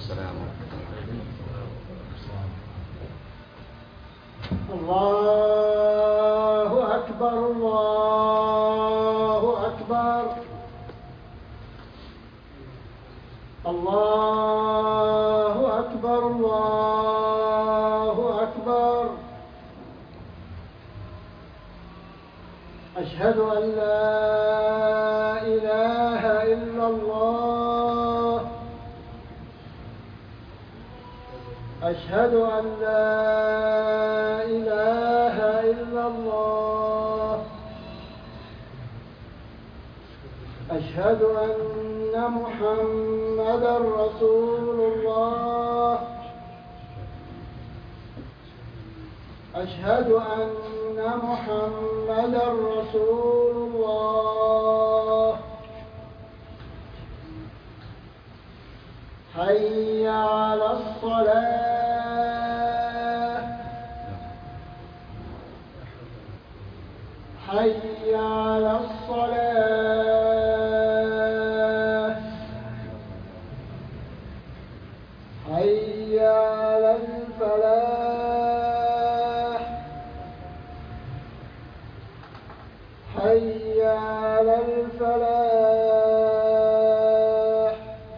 السلام ورحمة الله. الله أكبر الله أكبر الله أكبر الله أكبر. أشهد أن لا إله إلا الله أشهد أن لا إله إلا الله أشهد أن محمدا رسول الله أشهد أن محمدا رسول الله. حي على الصلاة حي على الصلاة حي على الفلاح حي على الفلاح.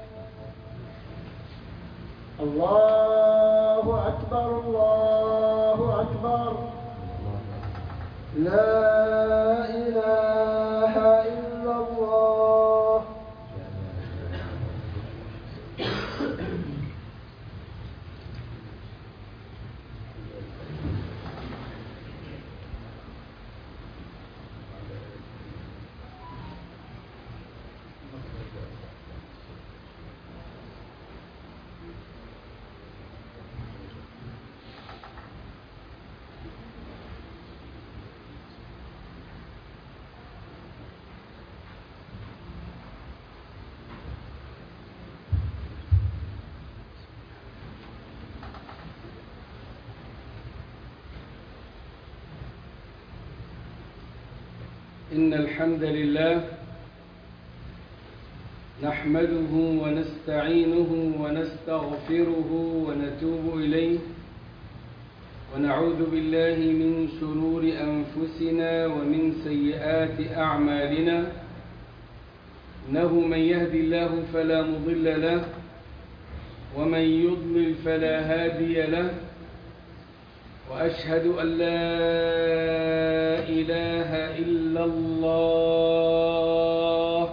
الله أكبر الله أكبر. لا إله إلا الله. إن الحمد لله نحمده ونستعينه ونستغفره ونتوب إليه ونعوذ بالله من شرور أنفسنا ومن سيئات أعمالنا. إنه من يهد الله فلا مضل له ومن يضلل فلا هادي له. وأشهد أن لا إله إلا الله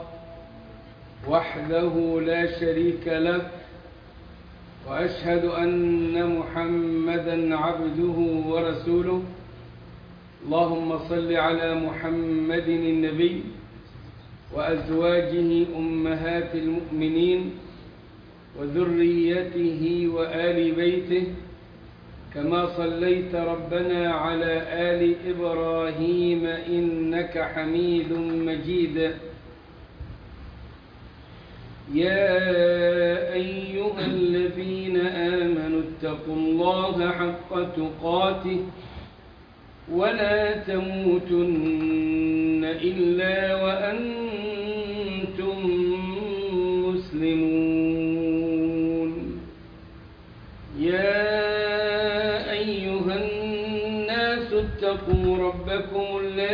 وحده لا شريك له. وأشهد أن محمدًا عبده ورسوله. اللهم صل على محمد النبي وأزواجه أمهات المؤمنين وذريته وآل بيته كما صليت ربنا على آل إبراهيم إنك حميد مجيد. يا أيها الذين آمنوا اتقوا الله حق تقاته ولا تموتن إلا وأنتم مسلمون. يا أيها الناس اتقوا ربكم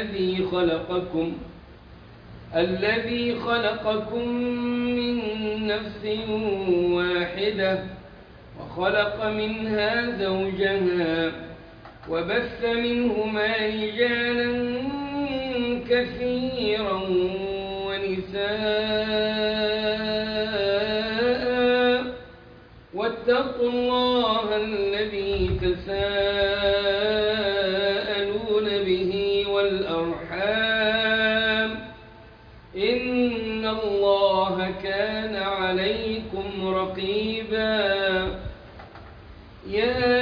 الذي خلقكم من نفس واحدة وخلق منها زوجها وبث منهما رجالا كثيرا ونساء. واتقوا الله الذي تساءلون به والأرحام إن الله كان عليكم رقيبا. يا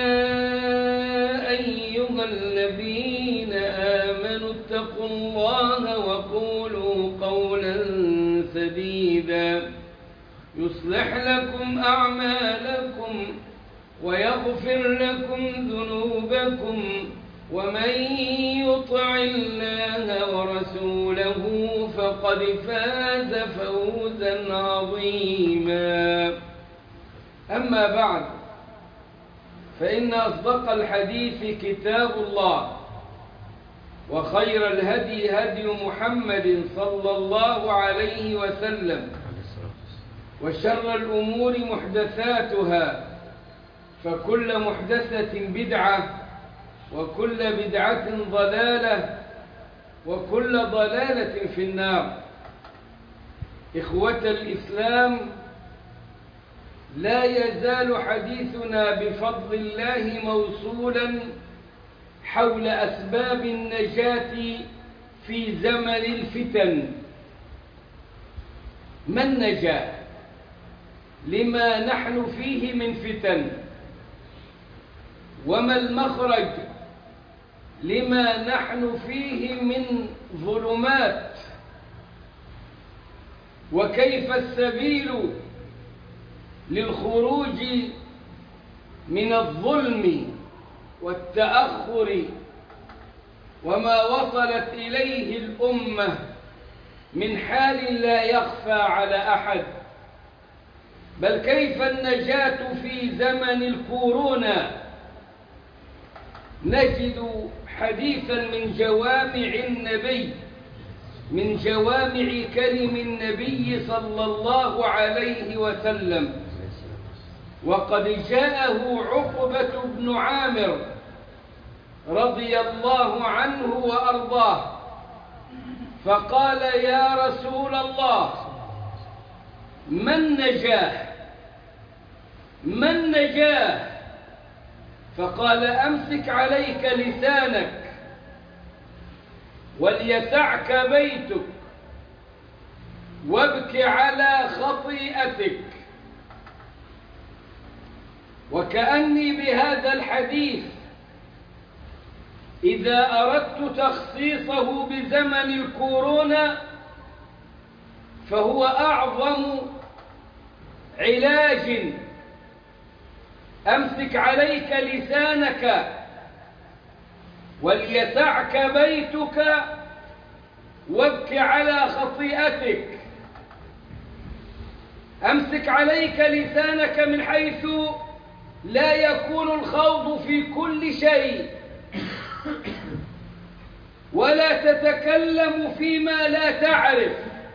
أيها الذين آمنوا اتقوا الله وقولوا قولا سديدا يصلح لكم أعمالكم ويغفر لكم ذنوبكم ومن يطع الله ورسوله فقد فاز فوزا عظيما. أما بعد، فإن أصدق الحديث كتاب الله، وخير الهدي هدي محمد صلى الله عليه وسلم، وشر الأمور محدثاتها، فكل محدثة بدعة، وكل بدعة ضلالة، وكل ضلالة في النار. إخوة الإسلام، لا يزال حديثنا بفضل الله موصولا حول أسباب النجاة في زمن الفتن. ما النجاة؟ لما نحن فيه من فتن؟ وما المخرج لما نحن فيه من ظلمات؟ وكيف السبيل للخروج من الظلم والتأخر وما وصلت إليه الأمة من حال لا يخفى على أحد؟ بل كيف النجاة في زمن الكورونا؟ نجد حديثا من جوامع النبي، من جوامع كلم النبي صلى الله عليه وسلم، وقد جاءه عقبة بن عامر رضي الله عنه وأرضاه فقال: يا رسول الله، ما النجاة؟ ما النجاة؟ فقال: أمسك عليك لسانك، وليسعك بيتك، وابك على خطيئتك. وكأني بهذا الحديث إذا أردت تخصيصه بزمن الكورونا فهو أعظم علاج. أمسك عليك لسانك، وليسعك بيتك، وابك على خطيئتك. أمسك عليك لسانك من حيث لا يكون الخوض في كل شيء، ولا تتكلم فيما لا تعرف.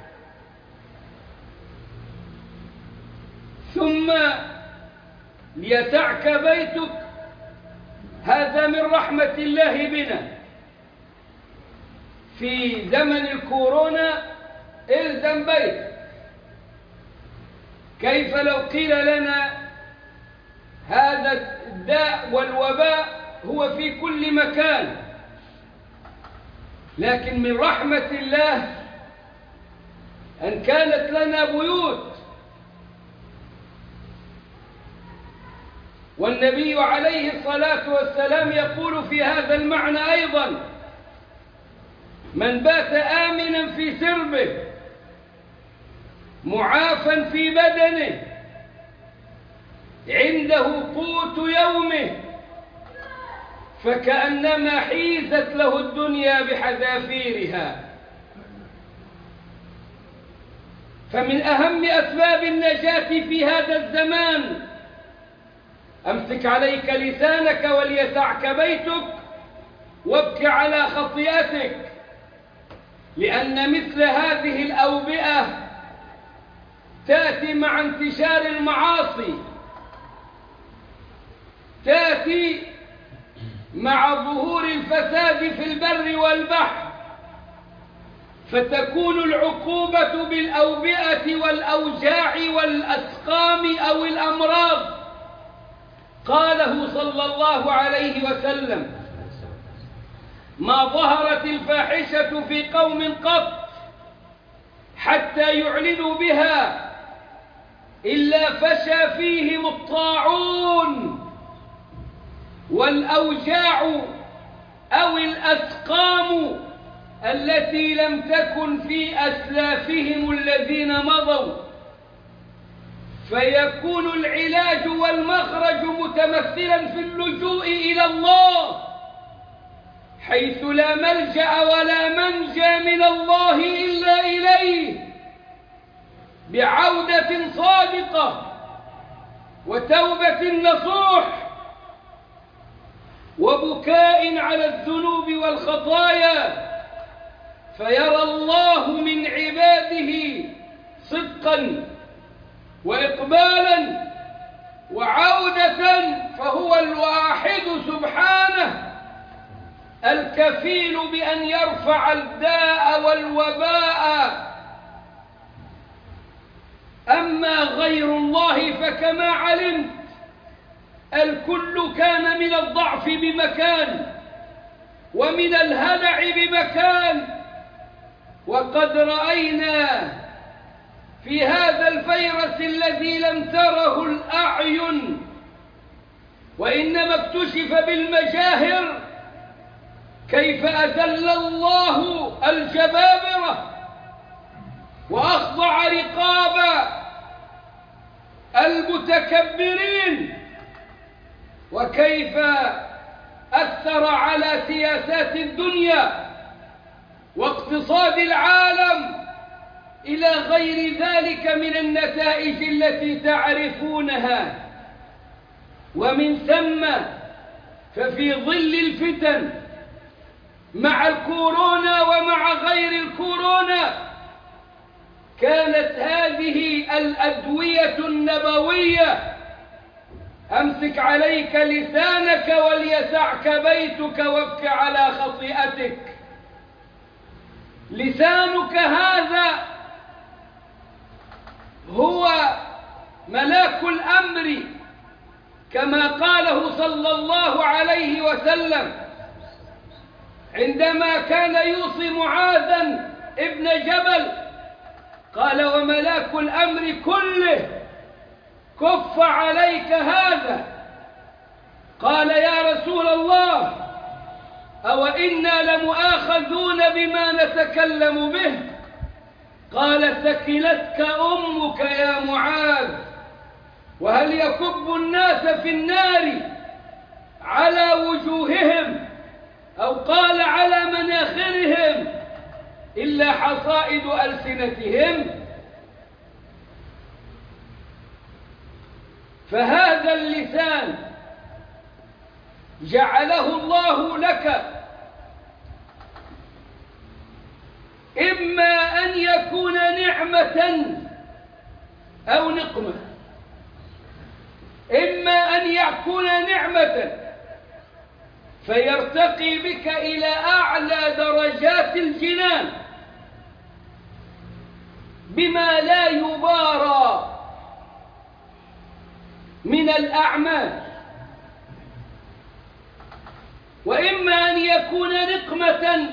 ثم ليسعك بيتك، هذا من رحمة الله بنا في زمن الكورونا. الزم بيتك. كيف لو قيل لنا هذا الداء والوباء هو في كل مكان؟ لكن من رحمة الله أن كانت لنا بيوت، والنبي عليه الصلاة والسلام يقول في هذا المعنى أيضا: من بات آمنا في سربه معافا في بدنه عنده قوت يومه فكأنما حيزت له الدنيا بحذافيرها. فمن أهم أسباب النجاة في هذا الزمان: أمسك عليك لسانك، وليسعك بيتك، وابك على خطيئتك. لأن مثل هذه الأوبئة تأتي مع انتشار المعاصي، تأتي مع ظهور الفساد في البر والبحر، فتكون العقوبة بالأوبئة والأوجاع والأسقام أو الأمراض. قاله صلى الله عليه وسلم: ما ظهرت الفاحشة في قوم قط حتى يعلنوا بها إلا فشى فيهم الطاعون والأوجاع أو الأسقام التي لم تكن في أسلافهم الذين مضوا. فيكون العلاج والمخرج متمثلا في اللجوء إلى الله، حيث لا ملجأ ولا منجى من الله إلا إليه، بعودة صادقة وتوبة نصوح وبكاء على الذنوب والخطايا، فيرى الله من عباده صدقا وإقبالا وعودة، فهو الواحد سبحانه الكفيل بأن يرفع الداء والوباء. أما غير الله فكما علمت الكل كان من الضعف بمكان ومن الهلع بمكان، وقد رأينا في هذا الفيروس الذي لم تره الأعين وإنما اكتشف بالمجاهر كيف أذل الله الجبابرة وأخضع رقاب المتكبرين، وكيف أثر على سياسات الدنيا واقتصاد العالم إلى غير ذلك من النتائج التي تعرفونها. ومن ثم ففي ظل الفتن مع الكورونا ومع غير الكورونا كانت هذه الأدوية النبوية: أمسك عليك لسانك وليسعك بيتك وابك على خطيئتك. لسانك هذا هو ملاك الأمر كما قاله صلى الله عليه وسلم عندما كان يوصي معاذا ابن جبل، قال: وملاك الأمر كله كف عليك هذا. قال: يا رسول الله، أو إنا لمؤاخذون بما نتكلم به؟ قال: ثكلتك أمك يا معاذ، وهل يكب الناس في النار على وجوههم أو قال على مناخرهم إلا حصائد ألسنتهم؟ فهذا اللسان جعله الله لك إما أن يكون نعمة أو نقمة، إما أن يكون نعمة فيرتقي بك إلى أعلى درجات الجنان بما لا يبارى من الأعمال، وإما أن يكون نقمة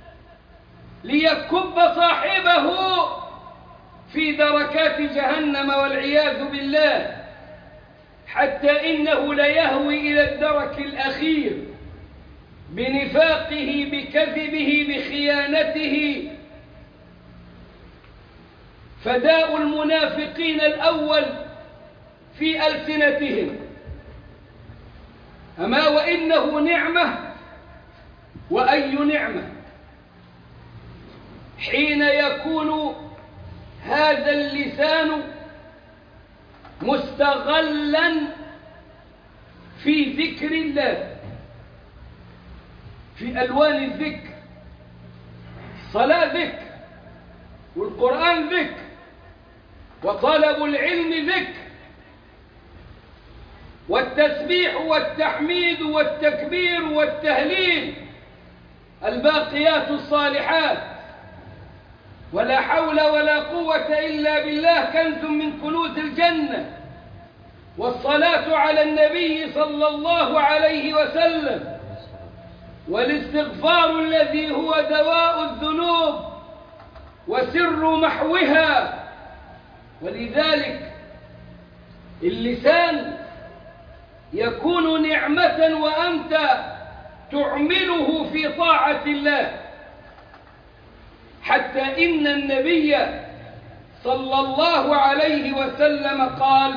ليكب صاحبه في دركات جهنم والعياذ بالله، حتى إنه ليهوي إلى الدرك الأخير بنفاقه بكذبه بخيانته. فداء المنافقين الأول في ألسنتهم. أما وإنه نعمة، وأي نعمة حين يكون هذا اللسان مستغلا في ذكر الله، في ألوان الذكر، صلاة ذكر، والقرآن ذكر، وطلب العلم ذكر، والتسبيح والتحميد والتكبير والتهليل، الباقيات الصالحات، ولا حول ولا قوة إلا بالله كنز من كنوز الجنة، والصلاة على النبي صلى الله عليه وسلم، والاستغفار الذي هو دواء الذنوب وسر محوها. ولذلك اللسان يكون نعمة وأنت تعمله في طاعة الله، حتى إن النبي صلى الله عليه وسلم قال: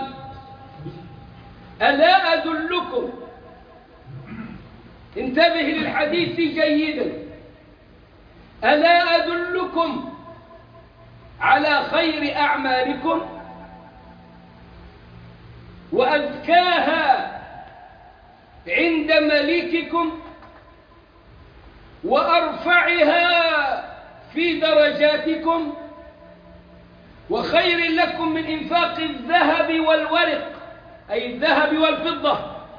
ألا أدلكم، انتبه للحديث جيدا، ألا أدلكم على خير أعمالكم؟ وأزكاها عند مليككم وأرفعها في درجاتكم، وخير لكم من إنفاق الذهب والورق، أي الذهب والفضة،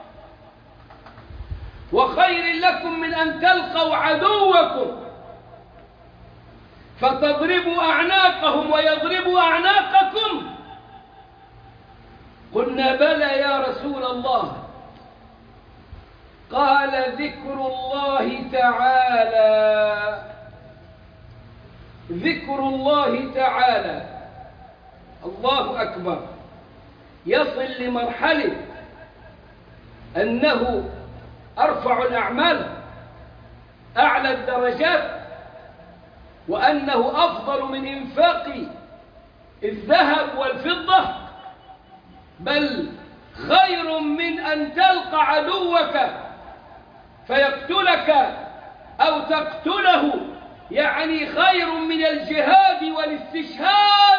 وخير لكم من أن تلقوا عدوكم فتضربوا أعناقهم ويضربوا أعناقكم. قلنا بلى يا رسول الله. قال ذكر الله تعالى، ذكر الله تعالى، الله أكبر، يصل لمرحلة أنه أرفع الأعمال، أعلى الدرجات، وأنه أفضل من إنفاق الذهب والفضة، بل خير من أن تلقى عدوك فيقتلك أو تقتله، يعني خير من الجهاد والاستشهاد.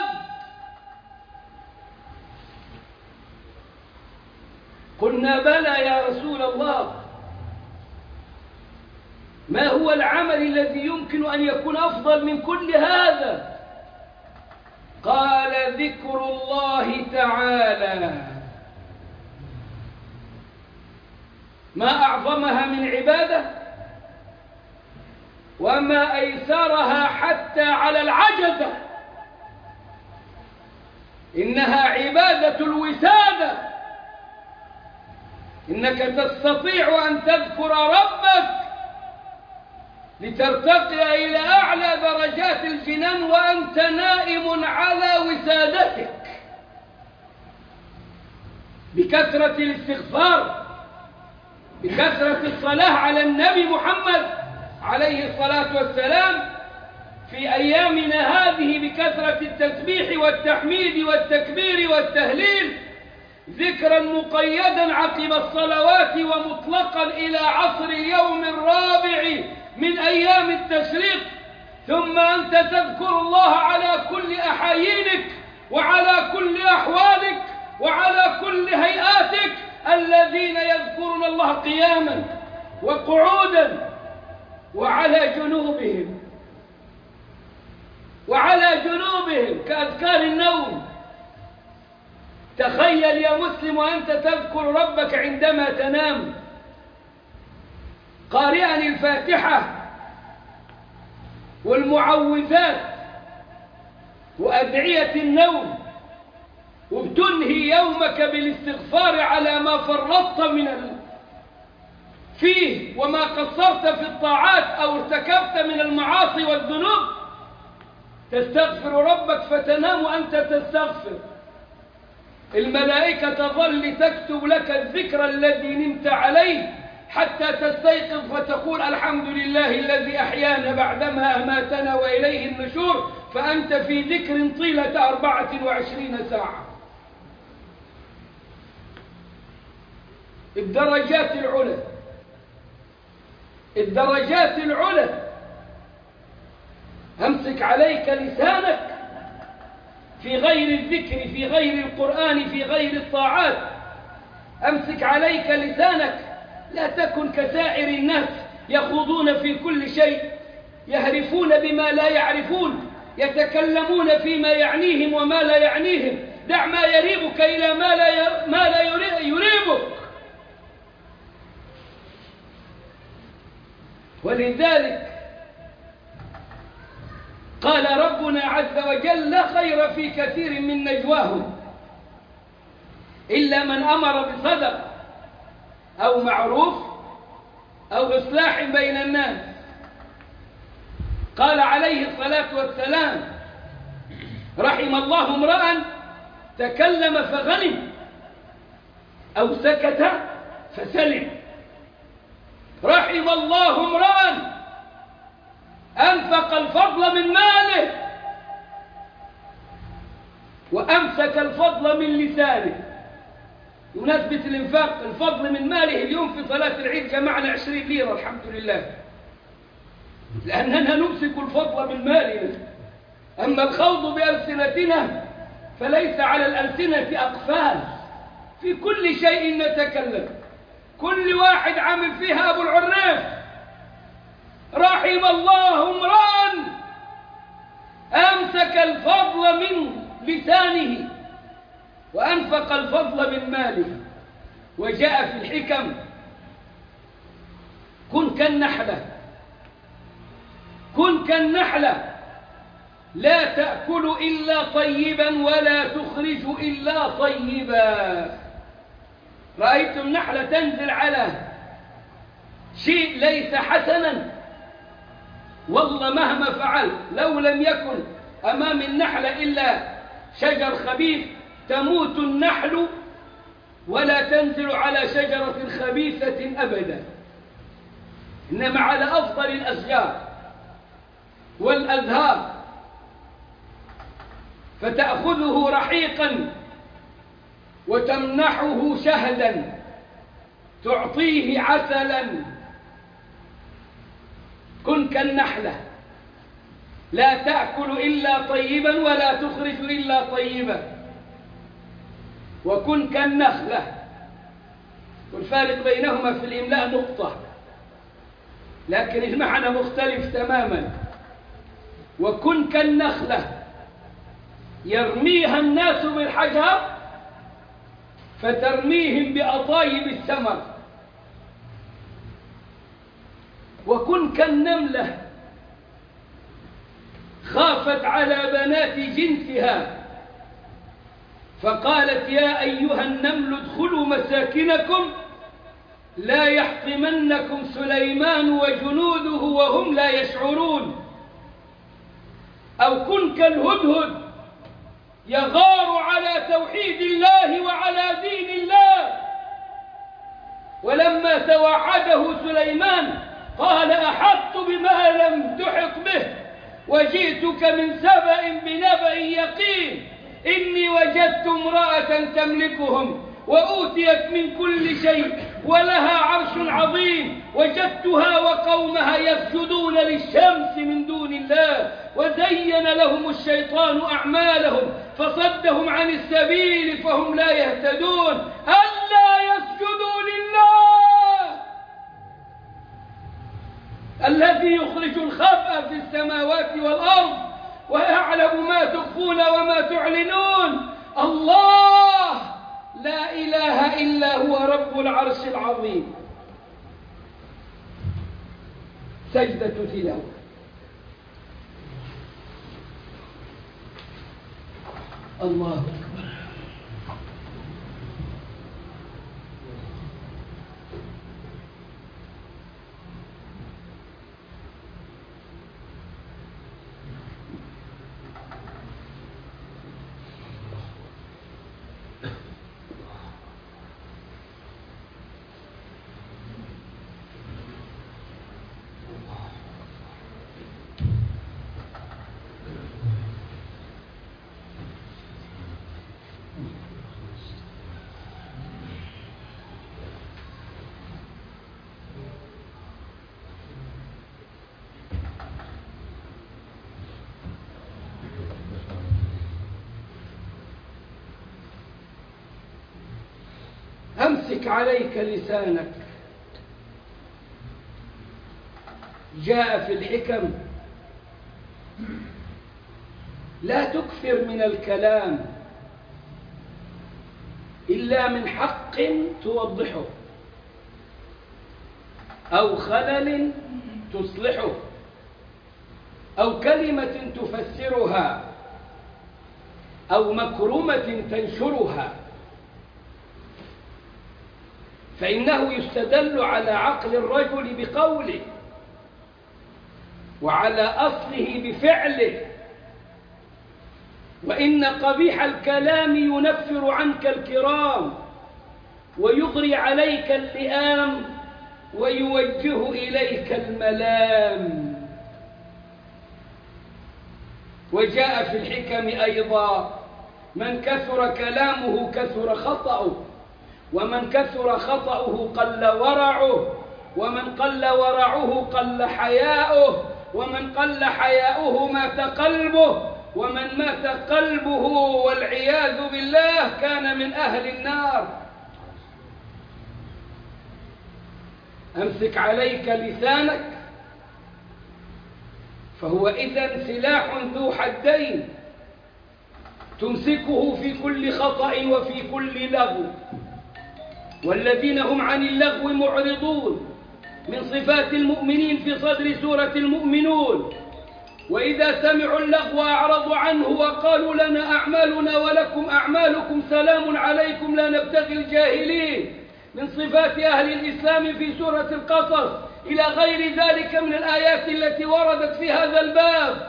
قلنا بلى يا رسول الله. ما هو العمل الذي يمكن أن يكون أفضل من كل هذا؟ قال ذكر الله تعالى. ما أعظمها من عبادة وما أيسرها حتى على العجزة. إنها عبادة الوسادة. إنك تستطيع أن تذكر ربك لترتقي إلى أعلى درجات الجنان وأنت نائم على وسادتك، بكثرة الاستغفار، بكثرة الصلاة على النبي محمد عليه الصلاة والسلام في أيامنا هذه، بكثرة التسبيح والتحميد والتكبير والتهليل، ذكرا مقيدا عقب الصلوات ومطلقا إلى عصر اليوم الرابع من أيام التشريق. ثم أنت تذكر الله على كل أحايينك وعلى كل أحوالك وعلى كل هيئاتك. الذين يذكرون الله قياما وقعودا وعلى جنوبهم كأذكار النوم. تخيل يا مسلم وأنت تذكر ربك عندما تنام قارئا الفاتحة والمعوذات وأدعية النوم، وبتنهي يومك بالاستغفار على ما فرطت فيه وما قصرت في الطاعات أو ارتكبت من المعاصي والذنوب. تستغفر ربك فتنام وأنت تستغفر، الملائكة تظل تكتب لك الذكر الذي نمت عليه حتى تستيقظ فتقول الحمد لله الذي أحيانا بعدما أماتنا وإليه النشور. فأنت في ذكر طيلة 24 ساعة. الدرجات العلى. أمسك عليك لسانك في غير الذكر، في غير القرآن، في غير الطاعات. أمسك عليك لسانك، لا تكن كسائر الناس يخوضون في كل شيء، يهرفون بما لا يعرفون، يتكلمون فيما يعنيهم وما لا يعنيهم. دع ما يريبك إلى ما لا يريبك. ولذلك قال ربنا عز وجل لا خير في كثير من نجواهم إلا من أمر بصدقة أو معروف أو إصلاح بين الناس. قال عليه الصلاة والسلام رحم الله امرأ تكلم فغنم أو سكت فسلم. رحم الله امرأ أنفق الفضل من ماله وأمسك الفضل من لسانه. بمناسبة الإنفاق الفضل من ماله، اليوم في صلاة العيد جمعنا 20 ليرة الحمد لله، لأننا نمسك الفضل من مالنا. أما الخوض بألسنتنا فليس على الألسنة أقفال، في كل شيء نتكلم. كل واحد عامل فيها أبو العريف. رحم الله امرأ أمسك الفضل من لسانه وأنفق الفضل من ماله. وجاء في الحكم: كن كالنحلة، كن كالنحلة، لا تأكل إلا طيبا ولا تخرج إلا طيبا. رأيتم نحلة تنزل على شيء ليس حسنا، والله مهما فعل لو لم يكن أمام النحلة إلا شجر خبيث تموت النحل ولا تنزل على شجرة خبيثة أبدا، إنما على أفضل الأشجار والأزهار، فتأخذه رحيقا وتمنحه شهدا، تعطيه عسلا. كن كالنحلة، لا تأكل إلا طيبا ولا تخرج إلا طيبا. وكن كالنخلة، والفارق بينهما في الإملاء نقطة، لكن المعنى مختلف تماما. وكن كالنخلة يرميها الناس بالحجر فترميهم بأطايب الثمر. وكن كالنملة خافت على بنات جنسها فقالت: يا أيها النمل ادخلوا مساكنكم لا يحطمنكم سليمان وجنوده وهم لا يشعرون. أو كن كالهدهد يغار على توحيد الله وعلى دين الله، ولما توعده سليمان قال: أحطت بما لم تحط به وجئتك من سبأ بنبأ يقين إني وجدت امرأة تملكهم وأوتيت من كل شيء ولها عرش عظيم وجدتها وقومها يسجدون للشمس من دون الله وزين لهم الشيطان أعمالهم فصدهم عن السبيل فهم لا يهتدون ألا يسجدوا لله الذي يخرج الخبأ في السماوات والأرض ويعلم ما تخفون وما تعلنون. الله لا إله إلا هو رب العرش العظيم. سجدة تلاوة. الله أكبر. أمسك عليك لسانك. جاء في الحكم: لا تكثر من الكلام إلا من حق توضحه أو خلل تصلحه أو كلمة تفسرها أو مكرمة تنشرها، فإنه يستدل على عقل الرجل بقوله وعلى أصله بفعله، وإن قبيح الكلام ينفر عنك الكرام ويغري عليك اللئام ويوجه إليك الملام. وجاء في الحكم أيضا: من كثر كلامه كثر خطأه، ومن كثر خطأه قل ورعه، ومن قل ورعه قل حياؤه، ومن قل حياؤه مات قلبه، ومن مات قلبه والعياذ بالله كان من أهل النار. أمسك عليك لسانك، فهو إذن سلاح ذو حدين تمسكه في كل خطأ وفي كل لغو. والذين هم عن اللغو معرضون من صفات المؤمنين في صدر سورة المؤمنون، وإذا سمعوا اللغو أعرضوا عنه وقالوا لنا أعمالنا ولكم أعمالكم سلام عليكم لا نبتغي الجاهلين، من صفات أهل الإسلام في سورة القصص، إلى غير ذلك من الآيات التي وردت في هذا الباب.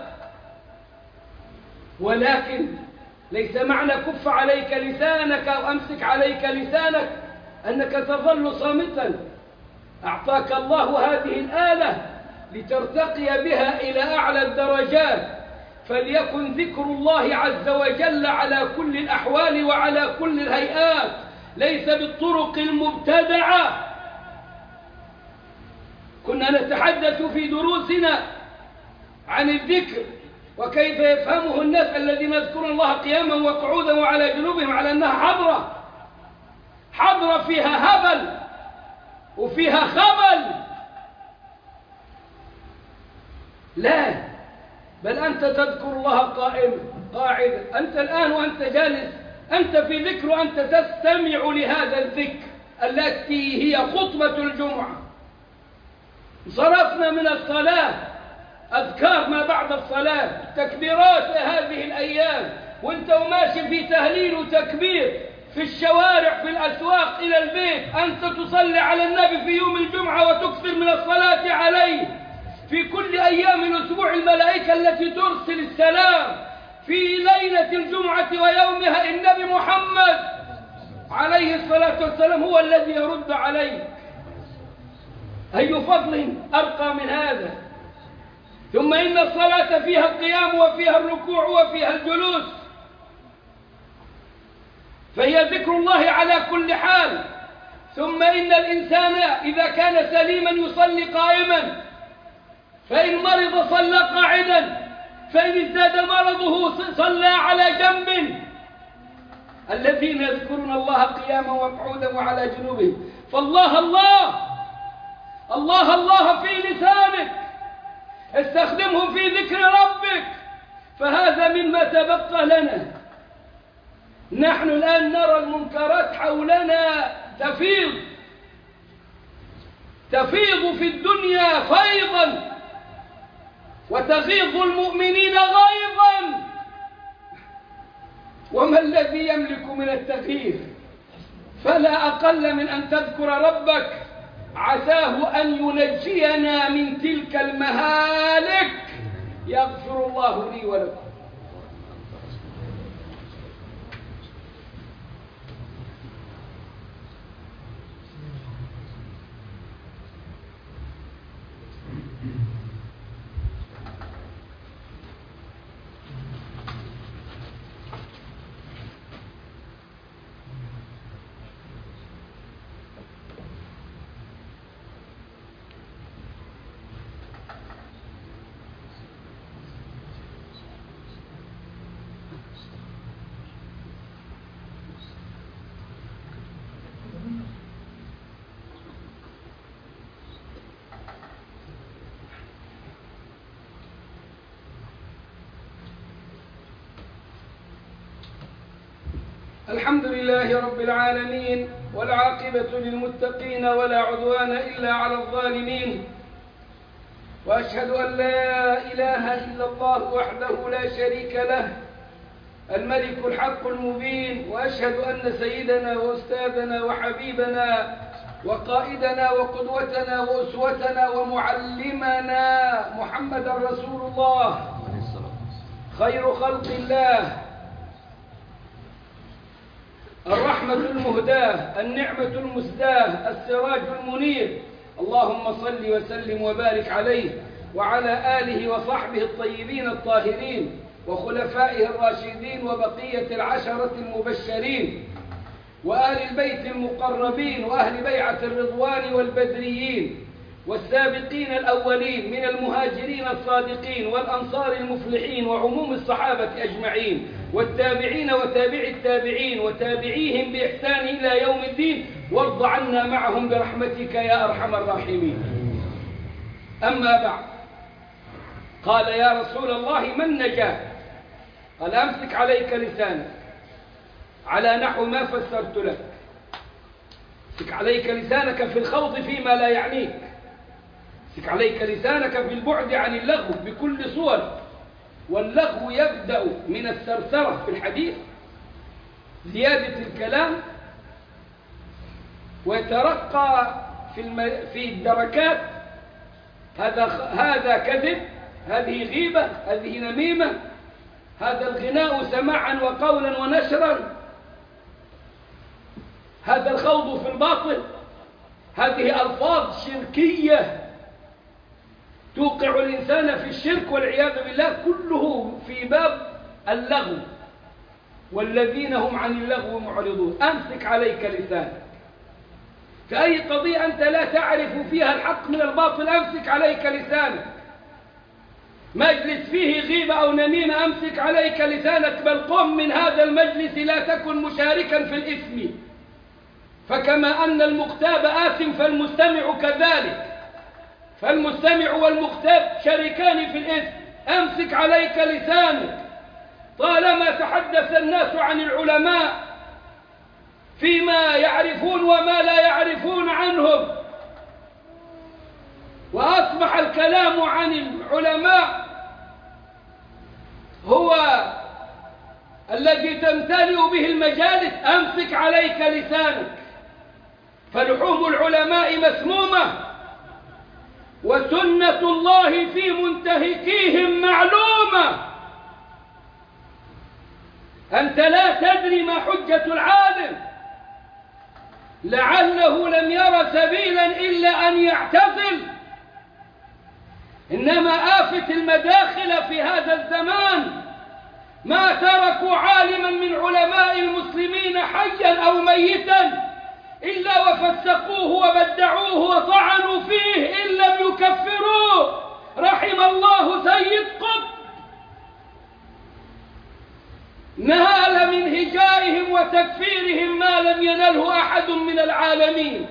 ولكن ليس معنى كف عليك لسانك أو أمسك عليك لسانك أنك تظل صامتا. أعطاك الله هذه الآلة لترتقي بها إلى أعلى الدرجات، فليكن ذكر الله عز وجل على كل الأحوال وعلى كل الهيئات، ليس بالطرق المبتدعة. كنا نتحدث في دروسنا عن الذكر وكيف يفهمه الناس الذين يذكرون الله قياما وقعودا وعلى جنوبهم على أنها حضرة فيها هبل وفيها خبل. لا، بل أنت تذكر الله قائما قاعدا. أنت الآن وأنت جالس أنت في ذكر وأنت تستمع لهذا الذكر التي هي خطبة الجمعة. صرفنا من الصلاة أذكار ما بعد الصلاة، تكبيرات هذه الأيام، وانت وماشي في تهليل وتكبير في الشوارع في الأسواق إلى البيت، أنت تصلي على النبي في يوم الجمعة وتكثر من الصلاة عليه. في كل أيام الأسبوع الملائكة التي ترسل السلام، في ليلة الجمعة ويومها النبي محمد عليه الصلاة والسلام هو الذي يرد عليك. أي فضل أرقى من هذا؟ ثم إن الصلاة فيها القيام وفيها الركوع وفيها الجلوس، فهي ذكر الله على كل حال. ثم إن الإنسان إذا كان سليما يصلي قائما، فإن مرض صلى قاعدا، فإن ازداد مرضه صلى على جنب. الذين يذكرون الله قياما وقعودا وعلى جنوبهم، فالله الله الله الله في لسانك، استخدمه في ذكر ربك. فهذا مما تبقى لنا. نحن الآن نرى المنكرات حولنا تفيض في الدنيا فيضا، وتغيظ المؤمنين غيظا. وما الذي يملك من التغيير؟ فلا أقل من أن تذكر ربك، عساه أن ينجينا من تلك المهالك. يغفر الله لي ولكم. الحمد لله رب العالمين، والعاقبة للمتقين ولا عدوان إلا على الظالمين، وأشهد أن لا إله إلا الله وحده لا شريك له الملك الحق المبين، وأشهد أن سيدنا وأستاذنا وحبيبنا وقائدنا وقدوتنا وأسوتنا ومعلمنا محمد رسول الله خير خلق الله، الرحمة المهداة، النعمة المسداة، السراج المنير. اللهم صل وسلم وبارك عليه وعلى آله وصحبه الطيبين الطاهرين وخلفائه الراشدين وبقية العشرة المبشرين وآل البيت المقربين وأهل بيعة الرضوان والبدريين والسابقين الأولين من المهاجرين الصادقين والأنصار المفلحين وعموم الصحابة أجمعين والتابعين وتابع التابعين وتابعيهم بإحسان إلى يوم الدين، وارض عنا معهم برحمتك يا أرحم الراحمين. أما بعد، قال يا رسول الله ما النجاة؟ قال أمسك عليك لسانك، على نحو ما فسرت لك. امسك عليك لسانك في الخوض فيما لا يعنيك، امسك عليك لسانك في البعد عن اللغو بكل صوره. واللغو يبدأ من الثرثرة في الحديث، زيادة الكلام، ويترقى في الدركات. هذا كذب، هذه غيبة، هذه نميمة، هذا الغناء سماعا وقولا ونشرا، هذا الخوض في الباطل، هذه ألفاظ شركية توقع الإنسان في الشرك والعياذ بالله، كله في باب اللغو، والذين هم عن اللغو معرضون. أمسك عليك لسانك في أي قضية أنت لا تعرف فيها الحق من الباطل، أمسك عليك لسانك. مجلس فيه غيبة أو نميمة، أمسك عليك لسانك، بل قم من هذا المجلس، لا تكن مشاركا في الإثم، فكما أن المغتاب آثم فالمستمع كذلك، فالمستمع والمغتاب شريكان في الإثم. أمسك عليك لسانك. طالما تحدث الناس عن العلماء فيما يعرفون وما لا يعرفون عنهم، وأصبح الكلام عن العلماء هو الذي تمتلئ به المجالس، أمسك عليك لسانك، فلحوم العلماء مسمومة، وسنة الله في منتهكيهم معلومة. أنت لا تدري ما حجة العالم، لعله لم ير سبيلا إلا أن يعتزل. إنما آفة المداخل في هذا الزمان ما تركوا عالما من علماء المسلمين حيا أو ميتا إلا وفسقوه وبدعوه وطعنوا فيه إن لم يكفروه. رحم الله سيد قطب، نال من هجائهم وتكفيرهم ما لم ينله أحد من العالمين.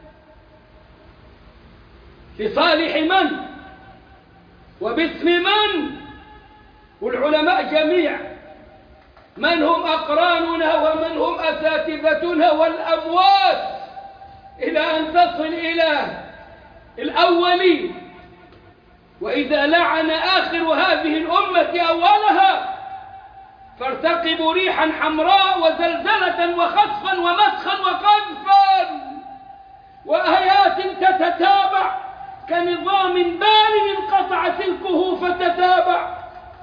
لصالح من وباسم من؟ والعلماء جميع، من هم أقراننا ومن هم أساتذتنا والأموات، إلى أن تصل إلى الأولين. وإذا لعن آخر هذه الأمة أولها فارتقبوا ريحا حمراء وزلزلة وخسفا ومسخا وقذفا وآيات تتتابع كنظام بال انقطع سلكه فتتابع.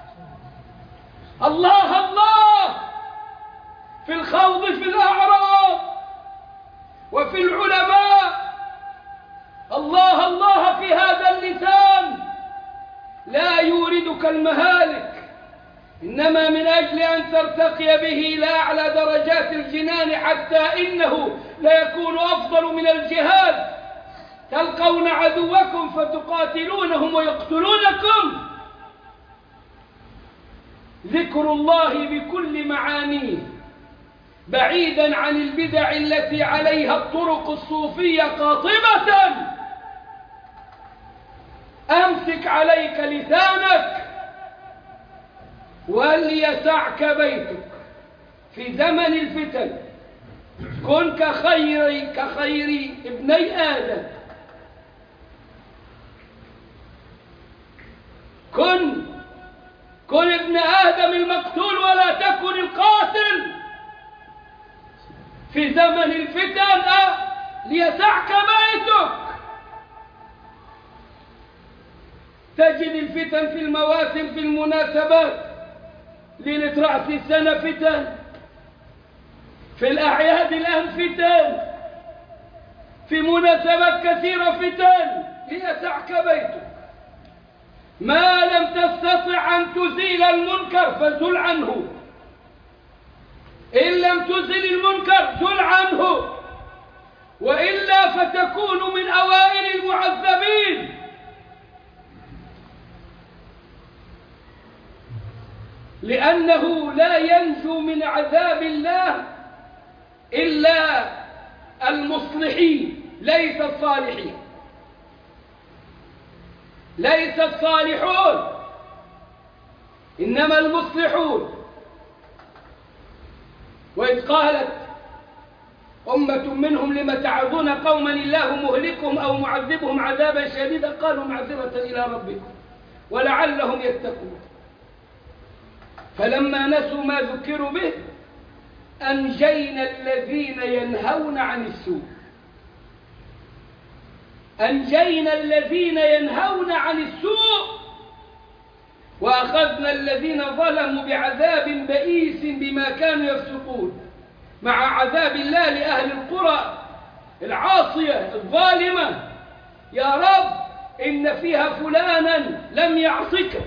الله الله في الخوض في الأعراض وفي العلماء، الله الله في هذا اللسان، لا يوردك المهالك، إنما من أجل أن ترتقي به إلى أعلى درجات الجنان، حتى إنه لا يكون أفضل من الجهاد. تلقون عدوكم فتقاتلونهم ويقتلونكم. ذكر الله بكل معانيه، بعيدا عن البدع التي عليها الطرق الصوفية قاطبة. أمسك عليك لسانك وليسعك بيتك في زمن الفتن. كن كخير ابني آدم، كن ابن آدم المقتول ولا تكن القاتل في زمن الفتن. ليسعك بيتك. تجد الفتن في المواسم، في المناسبات، ليلة رأس السنة فتن، في الأعياد الآن فتن، في مناسبات كثيرة فتن. ليسعك بيتك. ما لم تستطع أن تزيل المنكر فزل عنه، إن لم تزل المنكر زل عنه، وإلا فتكون من أوائل المعذبين. لأنه لا ينجو من عذاب الله إلا المصلحين ليس الصالحين، ليس الصالحون إنما المصلحون. وإذ قالت أمة منهم لم تعظون قوما الله مهلكهم أو معذبهم عذابا شديدا قالوا معذرة إلى ربكم ولعلهم يتقون. فلما نسوا ما ذكروا به أنجينا الذين ينهون عن السوء، أنجينا الذين ينهون عن السوء وأخذنا الذين ظلموا بعذاب بئيس بما كانوا يفسقون، مع عذاب الله لأهل القرى العاصية الظالمة. يا رب إن فيها فلانا لم يعصك،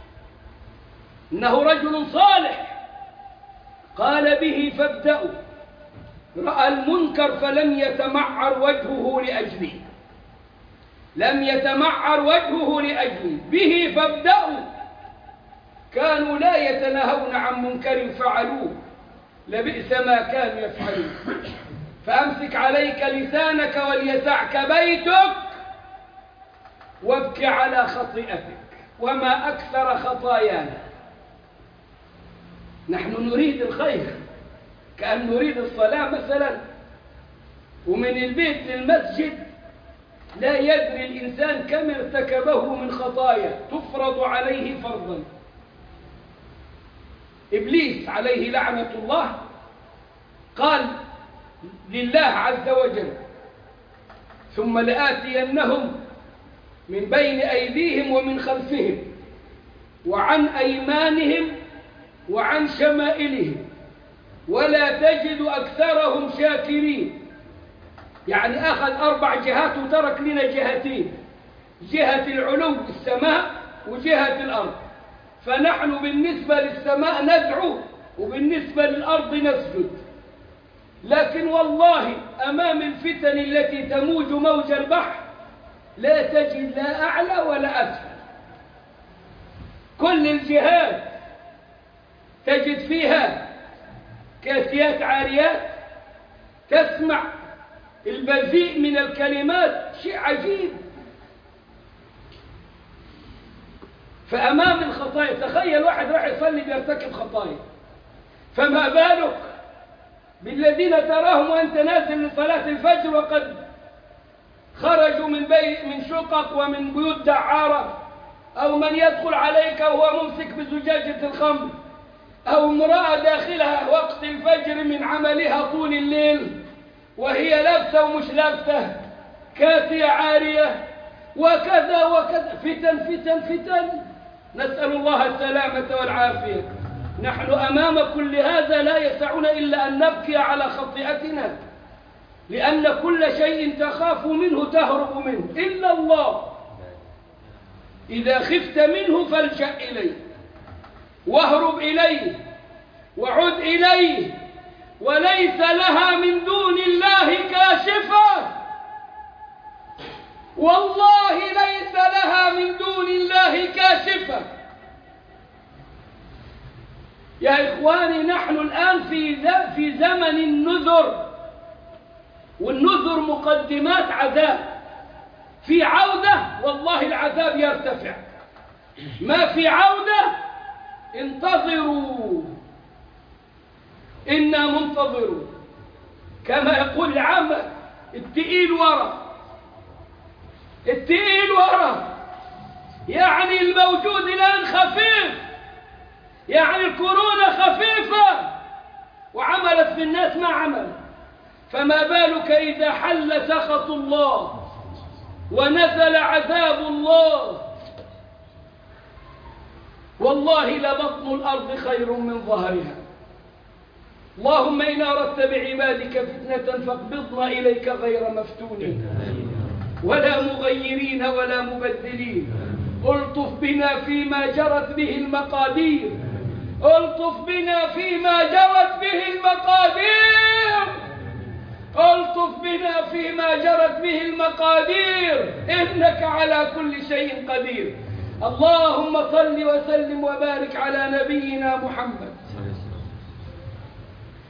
إنه رجل صالح، قال به فابدأوا، رأى المنكر فلم يتمعر وجهه لأجله، لم يتمعر وجهه لأجله، به فابدأوا. كانوا لا يتناهون عن منكر فعلوه لبئس ما كانوا يفعلون. فأمسك عليك لسانك وليسعك بيتك وابك على خطيئتك وما أكثر خطايانا. نحن نريد الخير كأن نريد الصلاة مثلا، ومن البيت للمسجد لا يدري الإنسان كم ارتكبه من خطايا تفرض عليه فرضا. إبليس عليه لعنة الله قال لله عز وجل ثم لآتينهم من بين أيديهم ومن خلفهم وعن أيمانهم وعن شمائلهم ولا تجد أكثرهم شاكرين. يعني أخذ 4 جهات وترك لنا جهتين، جهة العلو السماء وجهة الأرض. فنحن بالنسبة للسماء ندعو وبالنسبة للأرض نسجد. لكن والله أمام الفتن التي تموج موج البحر لا تجد لا أعلى ولا أسفل. كل الجهات تجد فيها كاسيات عاريات، تسمع البذيء من الكلمات، شيء عجيب. فأمام الخطايا، تخيل واحد راح يصلي بيرتكب خطايا، فما بالك بالذين تراهم وأنت نازل لصلاة الفجر وقد خرجوا من شقق ومن بيوت دعارة، أو من يدخل عليك وهو ممسك بزجاجة الخمر، أو امرأة داخلها وقت الفجر من عملها طول الليل وهي لابسة ومش لابسة، كاسية عارية، وكذا وكذا، فتن فتن فتن، نسأل الله السلامة والعافية. نحن أمام كل هذا لا يسعنا إلا أن نبكي على خطيئتنا، لأن كل شيء تخاف منه تهرب منه إلا الله. إذا خفت منه فالجأ إليه واهرب إليه وعد إليه، وليس لها من دون الله كاشفة، والله ليس لها من دون الله كاشفة. يا إخواني نحن الآن في زمن النذر، والنذر مقدمات عذاب. في عودة والله العذاب يرتفع، ما في عودة انتظروا إنا منتظرون. كما يقول العامة التقيل ورا، التقيل ورا، يعني الموجود الآن خفيف، يعني الكورونا خفيفة وعملت في الناس ما عمل، فما بالك إذا حل سخط الله ونزل عذاب الله. والله لبطن الأرض خير من ظهرها. اللهم إن أردت بعبادك فتنة فاقبضنا إليك غير مفتونين ولا مغيرين ولا مبدلين. ألطف بنا فيما جرت به المقادير، ألطف بنا فيما جرت به المقادير، ألطف بنا فيما جرت به المقادير، إنك على كل شيء قدير. اللهم صل وسلم وبارك على نبينا محمد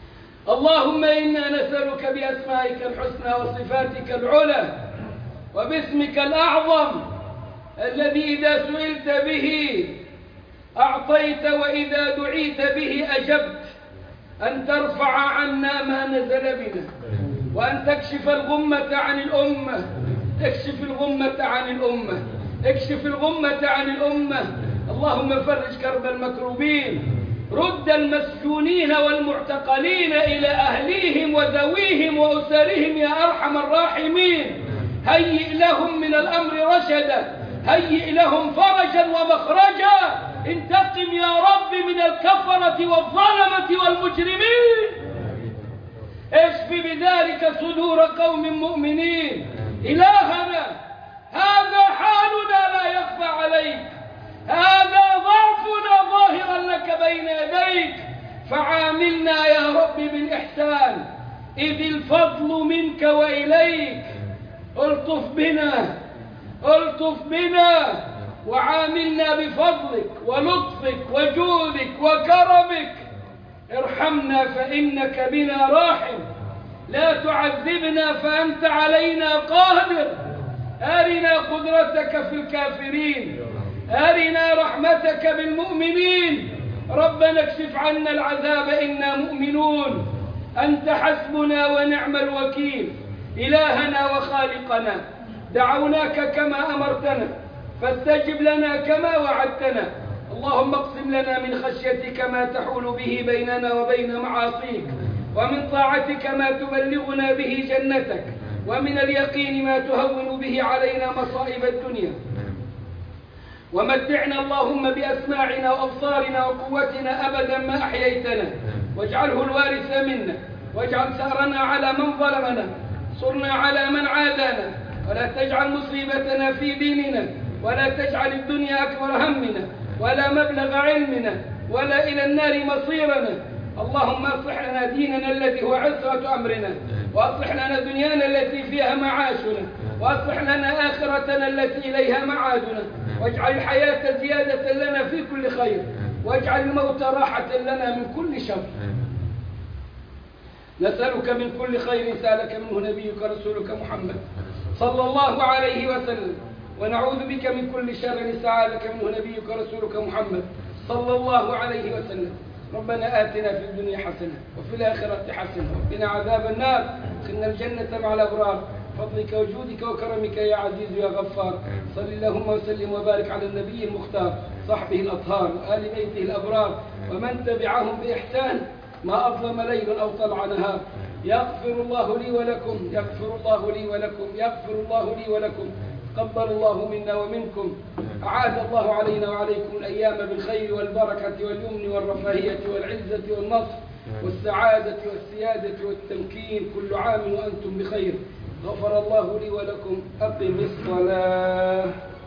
اللهم إنا نسألك بأسمائك الحسنى وصفاتك العلى وباسمك الأعظم الذي إذا سئلت به أعطيت وإذا دعيت به أجبت، أن ترفع عنا ما نزل بنا، وأن تكشف الغمة عن الأمة، اكشف الغمة عن الأمة، اكشف الغمة عن الأمة. اللهم فرج كرب المكروبين، رد المسجونين والمعتقلين إلى أهليهم وذويهم وأسرهم يا أرحم الراحمين. هيئ لهم من الأمر رشدا، هيئ لهم فرجا ومخرجا. انتقم يا رب من الكفرة والظلمة والمجرمين، اشف بذلك صدور قوم مؤمنين. إلهنا هذا حالنا لا يخفى عليك، هذا ضعفنا ظاهرا لك بين يديك، فعاملنا يا رب بالإحسان، إذ الفضل منك وإليك. الطف بنا، الطف بنا، وعاملنا بفضلك ولطفك وجودك وكرمك. ارحمنا فإنك بنا راحم، لا تعذبنا فأنت علينا قادر. أرنا قدرتك في الكافرين، أرنا رحمتك بالمؤمنين. ربنا اكشف عنا العذاب إنا مؤمنون، أنت حسبنا ونعم الوكيل. إلهنا وخالقنا دعوناك كما أمرتنا، فاستجب لنا كما وعدتنا. اللهم اقسم لنا من خشيتك ما تحول به بيننا وبين معاصيك، ومن طاعتك ما تبلغنا به جنتك، ومن اليقين ما تهون به علينا مصائب الدنيا. ومتعنا اللهم بأسماعنا وأبصارنا وقوتنا أبدا ما أحييتنا، واجعله الوارث منا، واجعل ثأرنا على من ظلمنا، صرنا على من عادانا، ولا تجعل مصيبتنا في ديننا، ولا تجعل الدنيا أكبر همنا، ولا مبلغ علمنا، ولا إلى النار مصيرنا. اللهم اصلح لنا ديننا الذي هو عصمة أمرنا، وأصلح لنا دنيانا التي فيها معاشنا، وأصلح لنا آخرتنا التي إليها معادنا، واجعل الحياة زيادة لنا في كل خير، واجعل الموت راحة لنا من كل شر. نسألك من كل خير سألك منه نبيك رسولك محمد صلى الله عليه وسلم، ونعوذ بك من كل شر استعاذك منه نبيك رسولك محمد صلى الله عليه وسلم. ربنا آتنا في الدنيا حسنة وفي الآخرة حسنة وقنا عذاب النار، ادخلنا الجنة مع الأبرار، فضلك وجودك وكرمك يا عزيز يا غفار. صل اللهم وسلم وبارك على النبي المختار، صحبه الأطهار، وآل بيته الأبرار، ومن تبعهم بإحسان ما أظلم ليل أو طلع نهار. يغفر الله لي ولكم، يغفر الله لي ولكم، يغفر الله لي ولكم. تقبل الله منا ومنكم. أعاد الله علينا وعليكم الأيام بالخير والبركة واليمن والرفاهية والعزة والنصر والسعادة والسيادة والتمكين. كل عام وأنتم بخير. غفر الله لي ولكم. أقم الصلاة.